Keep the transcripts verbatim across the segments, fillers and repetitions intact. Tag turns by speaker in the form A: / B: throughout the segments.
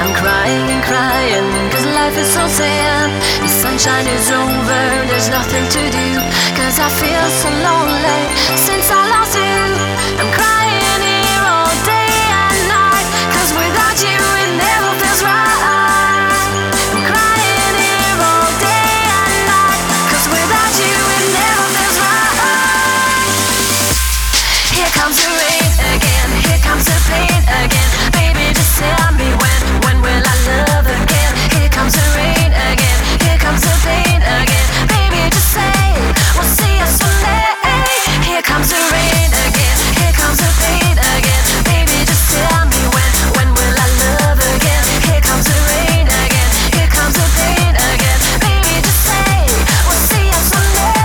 A: I'm crying and crying, cause life is so sad. The sunshine is over, there's nothing to do, cause I feel so lonely since I lost you. I'm crying here all day and night, cause without you it never feels right. I'm crying here all day and night, cause without you it never feels right. Here comes the rain again, here comes the pain again. Baby, just tell me when, when will I love again? Here comes the rain again, here comes the pain again. Baby, just say, we'll see us someday. Here comes the rain again, here comes the pain again. Baby, just tell me when, when will I love again? Here comes the rain again, here comes the pain again. Baby, just say, we'll see us someday.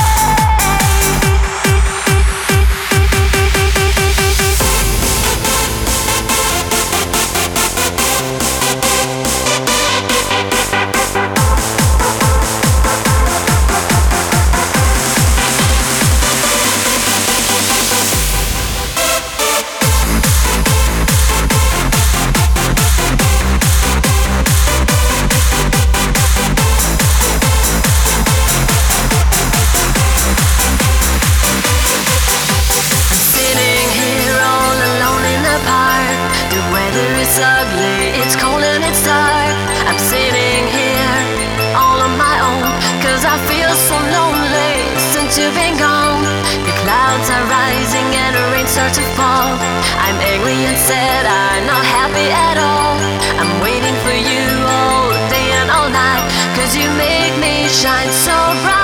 A: It's ugly, it's cold and it's dark. I'm sitting here all on my own, cause I feel so lonely since you've been gone. The clouds are rising and the rain starts to fall. I'm angry and sad, I'm not happy at all. I'm waiting for you all day and all night, cause you make me shine so bright.